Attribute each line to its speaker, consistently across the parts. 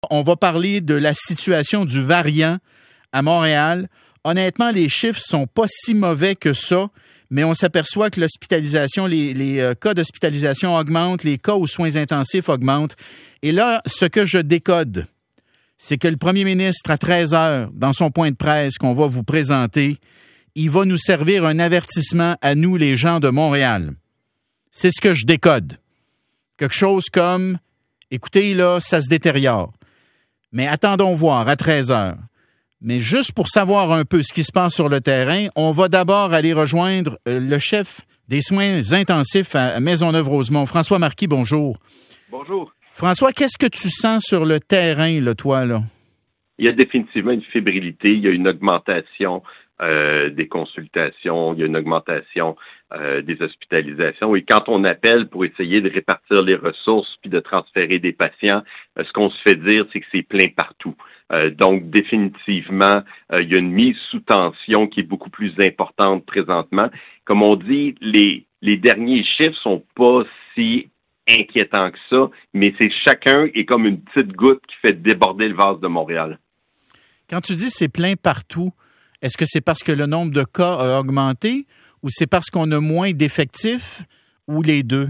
Speaker 1: On va parler de la situation du variant à Montréal. Honnêtement, les chiffres sont pas si mauvais que ça, mais on s'aperçoit que l'hospitalisation, les cas d'hospitalisation augmentent, les cas aux soins intensifs augmentent. Et là, ce que je décode, c'est que le premier ministre, à 13h, dans son point de presse qu'on va vous présenter, il va nous servir un avertissement à nous, les gens de Montréal. C'est ce que je décode. Quelque chose comme, écoutez, là, ça se détériore. Mais attendons voir à 13h. Mais juste pour savoir un peu ce qui se passe sur le terrain, on va d'abord aller rejoindre le chef des soins intensifs à Maisonneuve-Rosemont. François Marquis, bonjour.
Speaker 2: Bonjour.
Speaker 1: François, qu'est-ce que tu sens sur le terrain, là, toi, là?
Speaker 2: Il y a définitivement une fébrilité, il y a une augmentation des consultations, il y a une augmentation des hospitalisations. Et quand on appelle pour essayer de répartir les ressources puis de transférer des patients, ce qu'on se fait dire, c'est que c'est plein partout. Donc, définitivement, il y a une mise sous tension qui est beaucoup plus importante présentement. Comme on dit, les derniers chiffres sont pas si inquiétants que ça, mais c'est chacun est comme une petite goutte qui fait déborder le vase de Montréal.
Speaker 1: Quand tu dis c'est plein partout, est-ce que c'est parce que le nombre de cas a augmenté ou c'est parce qu'on a moins d'effectifs ou les deux?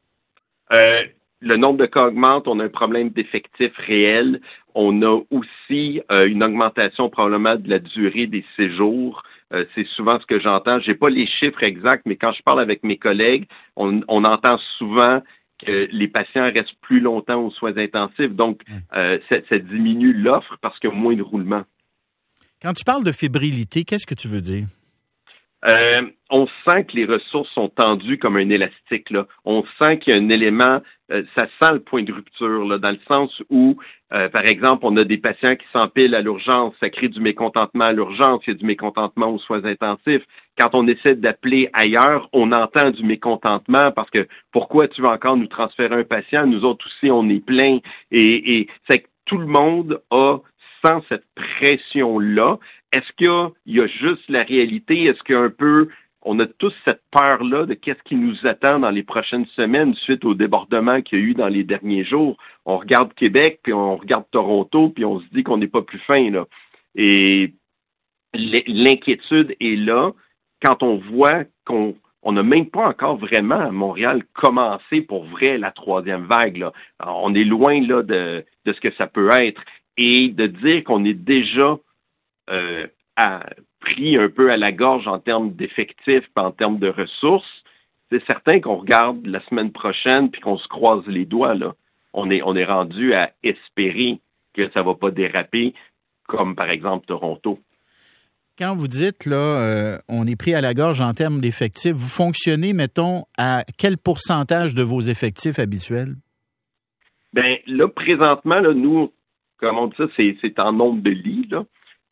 Speaker 2: Le nombre de cas augmente, on a un problème d'effectifs réel. On a aussi une augmentation probablement de la durée des séjours. C'est souvent ce que j'entends. J'ai pas les chiffres exacts, mais quand je parle avec mes collègues, on entend souvent que les patients restent plus longtemps aux soins intensifs. Donc, ça diminue l'offre parce qu'il y a moins de roulement.
Speaker 1: Quand tu parles de fébrilité, qu'est-ce que tu veux dire?
Speaker 2: On sent que les ressources sont tendues comme un élastique, là. On sent qu'il y a un élément, ça sent le point de rupture, là, dans le sens où, par exemple, on a des patients qui s'empilent à l'urgence, ça crée du mécontentement à l'urgence, il y a du mécontentement aux soins intensifs. Quand on essaie d'appeler ailleurs, on entend du mécontentement parce que pourquoi tu veux encore nous transférer un patient? Nous autres aussi, on est plein. Et c'est que tout le monde sent cette pression-là. Est-ce qu'il y a juste la réalité? Est-ce qu'il y a un peu, on a tous cette peur-là de qu'est-ce qui nous attend dans les prochaines semaines suite au débordement qu'il y a eu dans les derniers jours? On regarde Québec, puis on regarde Toronto, puis on se dit qu'on n'est pas plus fin, là. Et l'inquiétude est là quand on voit qu'on n'a même pas encore vraiment à Montréal commencé pour vrai la troisième vague, là. Alors, on est loin là de ce que ça peut être. Et de dire qu'on est déjà pris un peu à la gorge en termes d'effectifs, en termes de ressources, c'est certain qu'on regarde la semaine prochaine puis qu'on se croise les doigts, là. On est rendu à espérer que ça va pas déraper, comme par exemple Toronto.
Speaker 1: Quand vous dites, là, on est pris à la gorge en termes d'effectifs, vous fonctionnez, mettons, à quel pourcentage de vos effectifs habituels?
Speaker 2: Bien, là, présentement, là, nous, comme on dit ça, c'est en nombre de lits, là.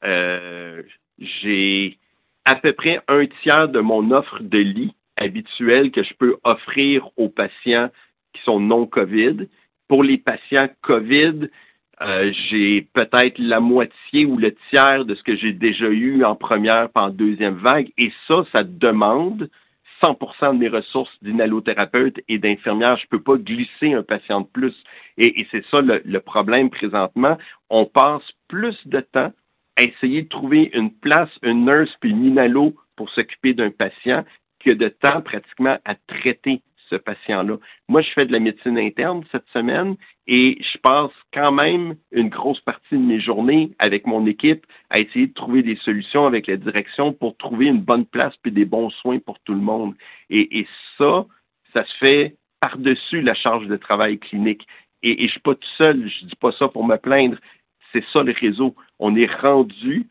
Speaker 2: J'ai à peu près un tiers de mon offre de lits habituelle que je peux offrir aux patients qui sont non COVID. Pour les patients COVID, j'ai peut-être la moitié ou le tiers de ce que j'ai déjà eu en première et en deuxième vague. Et ça demande 100% de mes ressources d'inhalothérapeute et d'infirmière. Je peux pas glisser un patient de plus. Et c'est ça le problème présentement. On passe plus de temps à essayer de trouver une place, une nurse puis une inhalo pour s'occuper d'un patient que de temps pratiquement à traiter ce patient-là. Moi, je fais de la médecine interne cette semaine et je passe quand même une grosse partie de mes journées avec mon équipe à essayer de trouver des solutions avec la direction pour trouver une bonne place puis des bons soins pour tout le monde. Et ça se fait par-dessus la charge de travail clinique. Et je suis pas tout seul, je dis pas ça pour me plaindre. C'est ça le réseau. On est rendu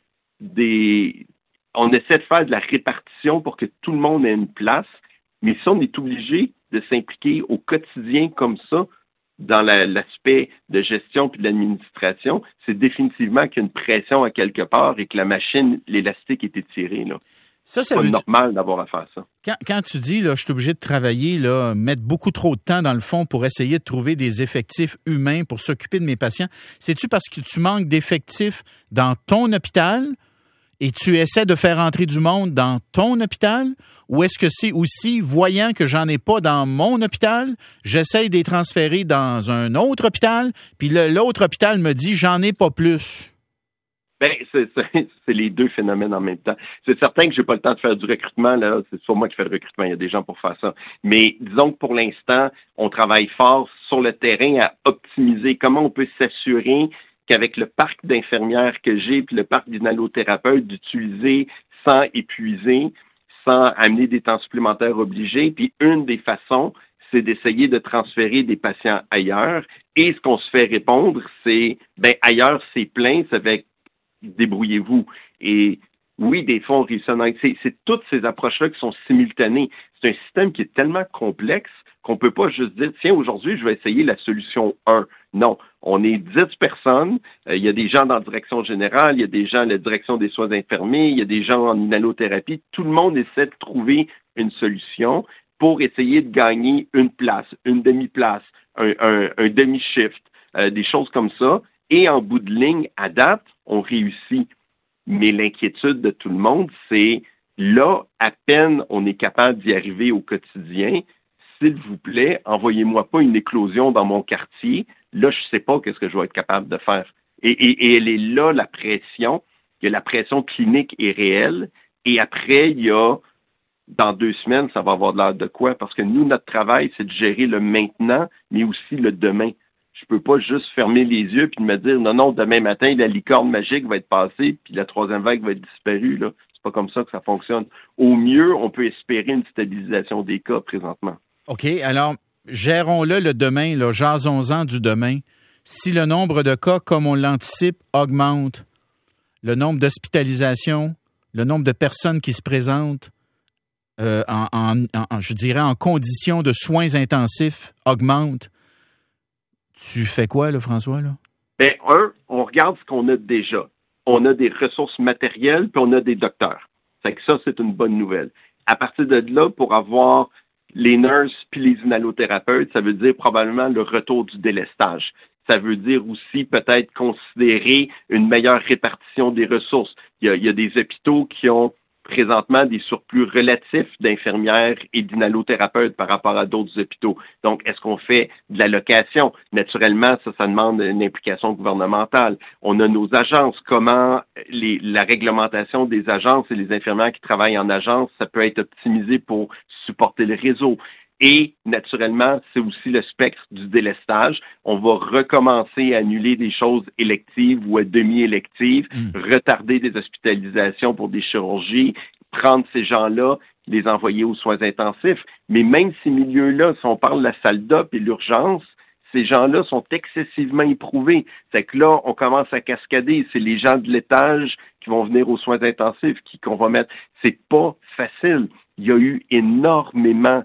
Speaker 2: on essaie de faire de la répartition pour que tout le monde ait une place, mais si on est obligé de s'impliquer au quotidien comme ça, dans l'aspect de gestion puis de l'administration, c'est définitivement qu'il y a une pression à quelque part et que la machine, l'élastique est étiré, là. C'est pas normal d'avoir à faire ça.
Speaker 1: Quand tu dis, là, je suis obligé de travailler, là, mettre beaucoup trop de temps dans le fond pour essayer de trouver des effectifs humains pour s'occuper de mes patients, c'est-tu parce que tu manques d'effectifs dans ton hôpital et tu essaies de faire entrer du monde dans ton hôpital? Ou est-ce que c'est aussi, voyant que j'en ai pas dans mon hôpital, j'essaie de les transférer dans un autre hôpital, puis l'autre hôpital me dit, j'en ai pas plus?
Speaker 2: Ben, c'est les deux phénomènes en même temps. C'est certain que j'ai pas le temps de faire du recrutement, là. C'est sur moi qui fais le recrutement. Il y a des gens pour faire ça. Mais disons que pour l'instant, on travaille fort sur le terrain à optimiser comment on peut s'assurer qu'avec le parc d'infirmières que j'ai puis le parc d'inhalothérapeutes, d'utiliser sans épuiser, sans amener des temps supplémentaires obligés. Puis une des façons, c'est d'essayer de transférer des patients ailleurs. Et ce qu'on se fait répondre, c'est, ben ailleurs, c'est plein, ça fait débrouillez-vous. Et oui, des fois, on réussit à... C'est toutes ces approches-là qui sont simultanées. C'est un système qui est tellement complexe qu'on peut pas juste dire, tiens, aujourd'hui, je vais essayer la solution 1. Non, on est 10 personnes. Il y a des gens dans la direction générale, il y a des gens à la direction des soins infirmiers, il y a des gens en inhalothérapie. Tout le monde essaie de trouver une solution pour essayer de gagner une place, une demi-place, un demi-shift, des choses comme ça. Et en bout de ligne, à date, on réussit. Mais l'inquiétude de tout le monde, c'est là, à peine on est capable d'y arriver au quotidien, s'il vous plaît, envoyez-moi pas une éclosion dans mon quartier. Là, je sais pas qu'est-ce que je vais être capable de faire. Et elle est là, la pression. Il y a la pression clinique est réelle. Et après, il y a, dans 2 semaines, ça va avoir de l'air de quoi? Parce que nous, notre travail, c'est de gérer le maintenant, mais aussi le demain. Je peux pas juste fermer les yeux puis me dire non, demain matin, la licorne magique va être passée puis la 3e vague va être disparue. Là. C'est pas comme ça que ça fonctionne. Au mieux, on peut espérer une stabilisation des cas présentement.
Speaker 1: OK, alors, gérons-le le demain, là, jasons-en du demain. Si le nombre de cas, comme on l'anticipe, augmente, le nombre d'hospitalisations, le nombre de personnes qui se présentent je dirais en conditions de soins intensifs augmente, tu fais quoi, là, François, là?
Speaker 2: Bien, on regarde ce qu'on a déjà. On a des ressources matérielles, puis on a des docteurs. Fait que ça, c'est une bonne nouvelle. À partir de là, pour avoir les nurses puis les inhalothérapeutes, ça veut dire probablement le retour du délestage. Ça veut dire aussi peut-être considérer une meilleure répartition des ressources. Il y a des hôpitaux qui ont présentement des surplus relatifs d'infirmières et d'inhalothérapeutes par rapport à d'autres hôpitaux. Donc, est-ce qu'on fait de la location? Naturellement, ça demande une implication gouvernementale. On a nos agences. Comment la réglementation des agences et les infirmières qui travaillent en agence, ça peut être optimisé pour supporter le réseau. Et, naturellement, c'est aussi le spectre du délestage. On va recommencer à annuler des choses électives ou à demi-électives, retarder des hospitalisations pour des chirurgies, prendre ces gens-là, les envoyer aux soins intensifs. Mais même ces milieux-là, si on parle de la salle d'op et l'urgence, ces gens-là sont excessivement éprouvés. C'est que là, on commence à cascader. C'est les gens de l'étage qui vont venir aux soins intensifs qu'on va mettre. C'est pas facile. Il y a eu énormément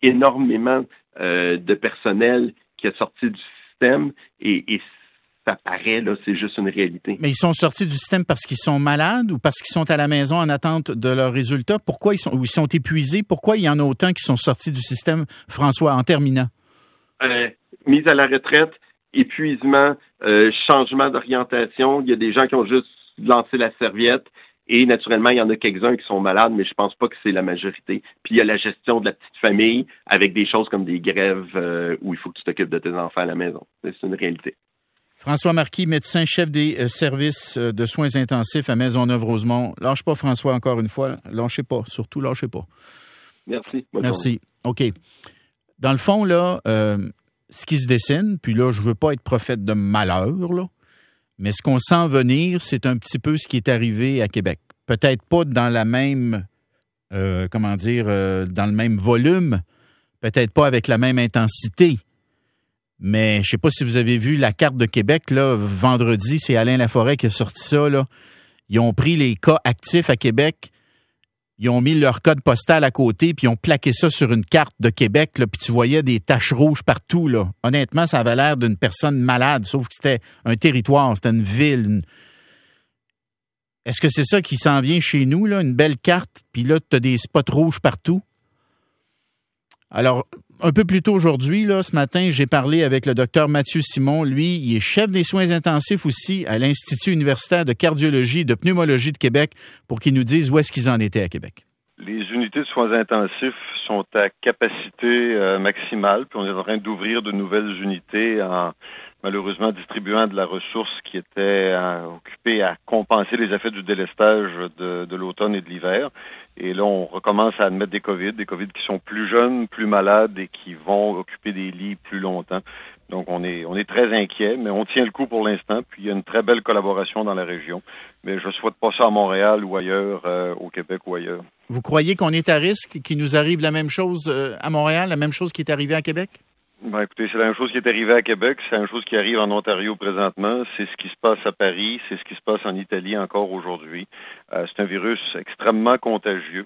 Speaker 2: de personnel qui est sorti du système et ça paraît, là, c'est juste une réalité.
Speaker 1: Mais ils sont sortis du système parce qu'ils sont malades ou parce qu'ils sont à la maison en attente de leurs résultats? Pourquoi ils sont épuisés? Pourquoi il y en a autant qui sont sortis du système, François, en terminant?
Speaker 2: Mise à la retraite, épuisement, changement d'orientation. Il y a des gens qui ont juste lancé la serviette. Et naturellement, il y en a quelques-uns qui sont malades, mais je pense pas que c'est la majorité. Puis il y a la gestion de la petite famille avec des choses comme des grèves où il faut que tu t'occupes de tes enfants à la maison. C'est une réalité.
Speaker 1: François Marquis, médecin chef des services de soins intensifs à Maisonneuve-Rosemont. Lâche pas, François, encore une fois. Lâchez pas. Surtout, lâchez pas.
Speaker 2: Merci.
Speaker 1: Merci. OK. Dans le fond, là, ce qui se dessine, puis là, je veux pas être prophète de malheur, là, mais ce qu'on sent venir, c'est un petit peu ce qui est arrivé à Québec. Peut-être pas dans la même, dans le même volume, peut-être pas avec la même intensité. Mais je sais pas si vous avez vu la carte de Québec, là, vendredi, c'est Alain Laforêt qui a sorti ça, là. Ils ont pris les cas actifs à Québec, ils ont mis leur code postal à côté, puis ils ont plaqué ça sur une carte de Québec, là, puis tu voyais des taches rouges partout, là. Honnêtement, ça avait l'air d'une personne malade, sauf que c'était un territoire, c'était une ville. Est-ce que c'est ça qui s'en vient chez nous, là, une belle carte, puis là, tu as des spots rouges partout? Alors, un peu plus tôt aujourd'hui, là, ce matin, j'ai parlé avec le docteur Mathieu Simon. Lui, il est chef des soins intensifs aussi à l'Institut universitaire de cardiologie et de pneumologie de Québec pour qu'il nous dise où est-ce qu'ils en étaient à Québec.
Speaker 3: Les unités de soins intensifs sont à capacité maximale, puis on est en train d'ouvrir de nouvelles unités en malheureusement distribuant de la ressource qui était occupée à compenser les effets du délestage de l'automne et de l'hiver. Et là, on recommence à admettre des COVID qui sont plus jeunes, plus malades et qui vont occuper des lits plus longtemps. Donc, on est très inquiet, mais on tient le coup pour l'instant. Puis, il y a une très belle collaboration dans la région. Mais je souhaite pas ça à Montréal ou ailleurs, au Québec ou ailleurs.
Speaker 1: Vous croyez qu'on est à risque, qu'il nous arrive la même chose à Montréal, la même chose qui est arrivée à Québec?
Speaker 3: Ben, écoutez, c'est la même chose qui est arrivée à Québec, c'est la même chose qui arrive en Ontario présentement, c'est ce qui se passe à Paris, c'est ce qui se passe en Italie encore aujourd'hui. C'est un virus extrêmement contagieux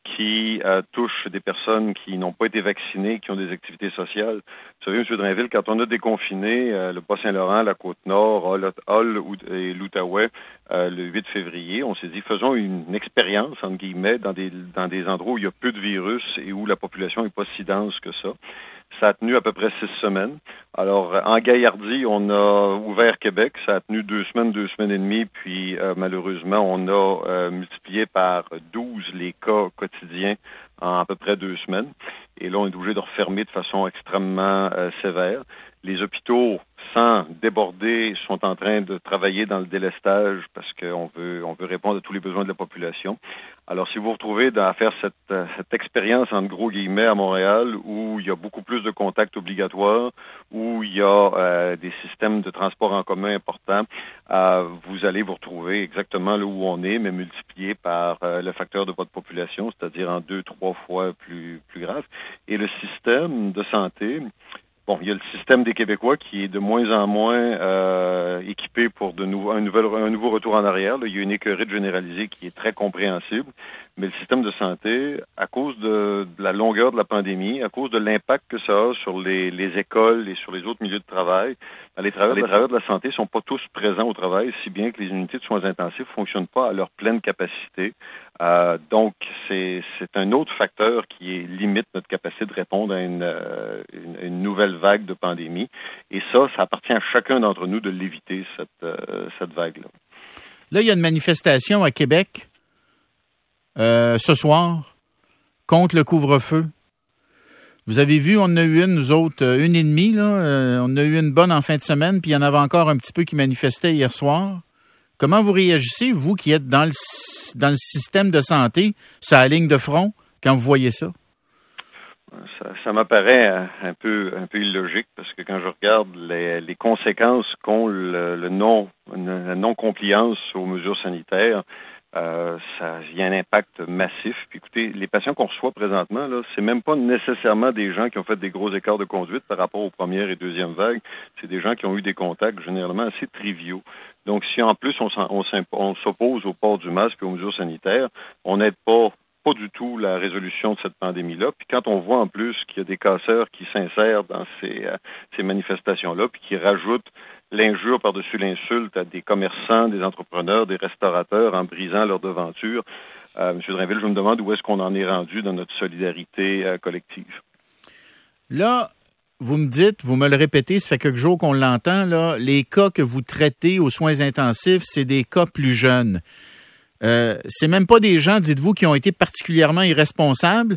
Speaker 3: qui touche des personnes qui n'ont pas été vaccinées, qui ont des activités sociales. Vous savez, M. Drainville, quand on a déconfiné le Bas-Saint-Laurent, la Côte-Nord, Hull et l'Outaouais le 8 février, on s'est dit, faisons une expérience, entre guillemets, dans des endroits où il y a peu de virus et où la population n'est pas si dense que ça. Ça a tenu à peu près 6 semaines. Alors, en Gaillardie, on a ouvert Québec. Ça a tenu 2 semaines et demie. Puis, malheureusement, on a multiplié par 12 les cas quotidiens en à peu près 2 semaines. Et là, on est obligé de refermer de façon extrêmement sévère. Les hôpitaux, sans déborder, sont en train de travailler dans le délestage parce qu'on veut répondre à tous les besoins de la population. Alors, si vous vous retrouvez à faire cette expérience, entre gros guillemets, à Montréal, où il y a beaucoup plus de contacts obligatoires, où il y a des systèmes de transport en commun importants, vous allez vous retrouver exactement là où on est, mais multiplié par le facteur de votre population, c'est-à-dire en 2-3 fois plus grave. Et le système de santé, bon, il y a le système des Québécois qui est de moins en moins équipé pour un nouveau retour en arrière. Là, il y a une écœurite généralisée qui est très compréhensible, mais le système de santé, à cause de la longueur de la pandémie, à cause de l'impact que ça a sur les écoles et sur les autres milieux de travail, les travailleurs de la santé sont pas tous présents au travail, si bien que les unités de soins intensifs fonctionnent pas à leur pleine capacité. Donc, c'est un autre facteur qui limite notre capacité de répondre à une nouvelle vague de pandémie. Et ça appartient à chacun d'entre nous de l'éviter, cette vague-là.
Speaker 1: Là, il y a une manifestation à Québec ce soir contre le couvre-feu. Vous avez vu, on en a eu une, nous autres, une et demie. Là. On a eu une bonne en fin de semaine, puis il y en avait encore un petit peu qui manifestaient hier soir. Comment vous réagissez, vous qui êtes dans le système de santé, sur la ligne de front, quand vous voyez ça?
Speaker 3: Ça m'apparaît un peu illogique parce que quand je regarde les conséquences qu'ont la non-compliance aux mesures sanitaires, il y a un impact massif. Puis écoutez, les patients qu'on reçoit présentement, là, c'est même pas nécessairement des gens qui ont fait des gros écarts de conduite par rapport aux premières et deuxièmes vagues. C'est des gens qui ont eu des contacts généralement assez triviaux. Donc, si en plus on s'oppose au port du masque et aux mesures sanitaires, on n'aide pas du tout la résolution de cette pandémie-là. Puis quand on voit en plus qu'il y a des casseurs qui s'insèrent dans ces manifestations-là, puis qui rajoutent l'injure par-dessus l'insulte à des commerçants, des entrepreneurs, des restaurateurs en brisant leur devanture, M. Drainville, je me demande où est-ce qu'on en est rendu dans notre solidarité collective.
Speaker 1: Là, vous me dites, vous me le répétez, ça fait quelques jours qu'on l'entend, là, les cas que vous traitez aux soins intensifs, c'est des cas plus jeunes. C'est même pas des gens, dites-vous, qui ont été particulièrement irresponsables.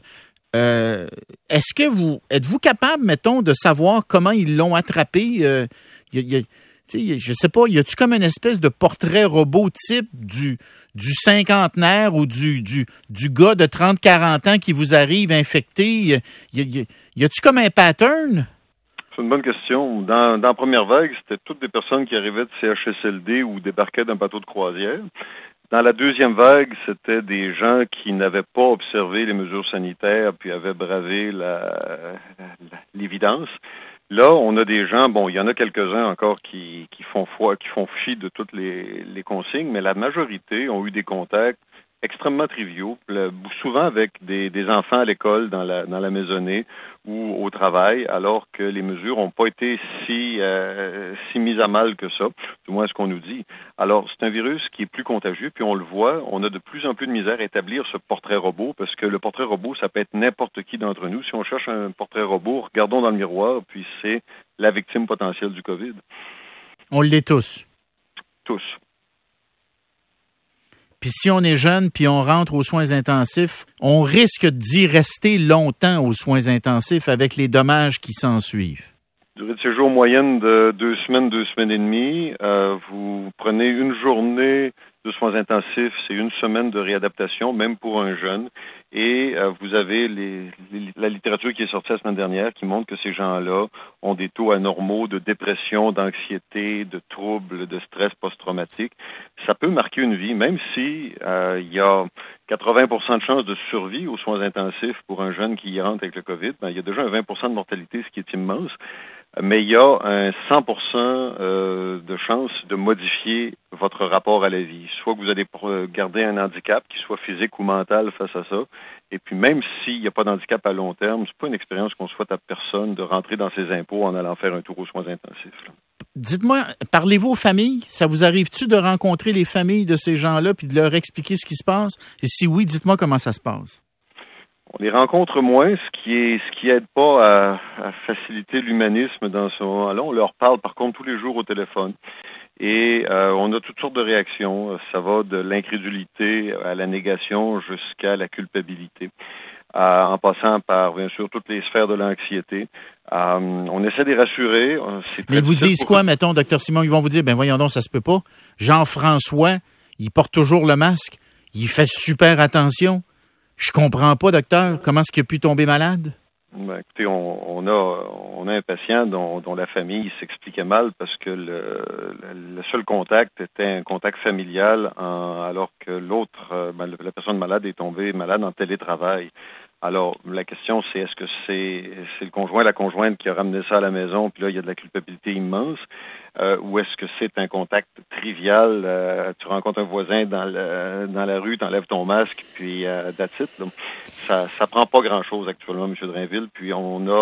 Speaker 1: Êtes-vous capable, mettons, de savoir comment ils l'ont attrapé? Je sais pas, y a-tu comme une espèce de portrait robot type du cinquantenaire ou du gars de 30-40 ans qui vous arrive infecté? Y a-tu comme un pattern?
Speaker 3: C'est une bonne question. Dans la première vague, c'était toutes des personnes qui arrivaient de CHSLD ou débarquaient d'un bateau de croisière. Dans la deuxième vague, c'était des gens qui n'avaient pas observé les mesures sanitaires puis avaient bravé l'évidence. Là, on a des gens, bon, il y en a quelques-uns encore qui font fi de toutes les consignes, mais la majorité ont eu des contacts extrêmement triviaux, souvent avec des enfants à l'école, dans la maisonnée ou au travail, alors que les mesures n'ont pas été si mises à mal que ça, du moins ce qu'on nous dit. Alors, c'est un virus qui est plus contagieux, puis on le voit, on a de plus en plus de misère à établir ce portrait robot, parce que le portrait robot, ça peut être n'importe qui d'entre nous. Si on cherche un portrait robot, regardons dans le miroir, puis c'est la victime potentielle du COVID.
Speaker 1: On l'est tous.
Speaker 3: Tous.
Speaker 1: Puis si on est jeune, puis on rentre aux soins intensifs, on risque d'y rester longtemps aux soins intensifs avec les dommages qui s'en suivent.
Speaker 3: Durée de séjour moyenne de 2 semaines et demie. Vous prenez une journée de soins intensifs, c'est 1 semaine de réadaptation, même pour un jeune. Et vous avez la littérature qui est sortie la semaine dernière qui montre que ces gens-là ont des taux anormaux de dépression, d'anxiété, de troubles, de stress post-traumatique. Ça peut marquer une vie, même si il y a 80% de chances de survie aux soins intensifs pour un jeune qui y rentre avec le COVID. Il y a déjà un 20% de mortalité, ce qui est immense. Mais il y a un 100% de chance de modifier votre rapport à la vie. Soit que vous allez garder un handicap, qu'il soit physique ou mental face à ça. Et puis même s'il n'y a pas d'handicap à long terme, c'est pas une expérience qu'on souhaite à personne de rentrer dans ses impôts en allant faire un tour aux soins intensifs. Là.
Speaker 1: Dites-moi, parlez-vous aux familles? Ça vous arrive-tu de rencontrer les familles de ces gens-là puis de leur expliquer ce qui se passe? Et si oui, dites-moi comment ça se passe.
Speaker 3: On les rencontre moins, ce qui aide pas à faciliter l'humanisme dans ce moment-là. On leur parle par contre tous les jours au téléphone. Et on a toutes sortes de réactions. Ça va de l'incrédulité à la négation jusqu'à la culpabilité, en passant par, bien sûr, toutes les sphères de l'anxiété. On essaie de les rassurer.
Speaker 1: Mais ils vous disent quoi, mettons, Dr Simon? Ils vont vous dire, ben voyons donc, ça se peut pas. Jean-François, il porte toujours le masque. Il fait super attention. Je comprends pas, docteur. Comment est-ce qu'il a pu tomber malade?
Speaker 3: Ben, écoutez, on a un patient dont la famille s'expliquait mal parce que le seul contact était un contact familial alors que l'autre, la personne malade est tombée malade en télétravail. Alors, la question, c'est est-ce que c'est le conjoint, la conjointe qui a ramené ça à la maison, puis là, il y a de la culpabilité immense, ou est-ce que c'est un contact trivial, tu rencontres un voisin dans la rue, t'enlèves ton masque, puis that's it, là. Ça prend pas grand-chose actuellement, M. Drainville, puis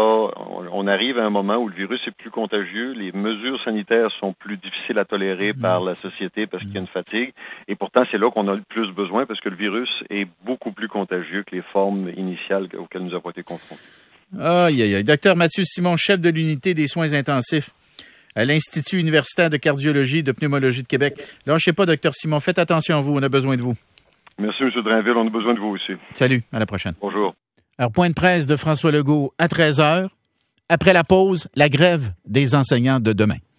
Speaker 3: on arrive à un moment où le virus est plus contagieux, les mesures sanitaires sont plus difficiles à tolérer par la société parce qu'il y a une fatigue, et pourtant, c'est là qu'on a le plus besoin parce que le virus est beaucoup plus contagieux que les formes initiales auxquelles nous avons été confrontés.
Speaker 1: Aïe, aïe, aïe. Docteur Mathieu Simon, chef de l'unité des soins intensifs à l'Institut universitaire de cardiologie et de pneumologie de Québec. Lâchez pas, Docteur Simon. Faites attention à vous. On a besoin de vous.
Speaker 3: Merci, M. Drainville. On a besoin de vous aussi.
Speaker 1: Salut. À la prochaine.
Speaker 3: Bonjour.
Speaker 1: Alors, point de presse de François Legault à 13h. Après la pause, la grève des enseignants de demain.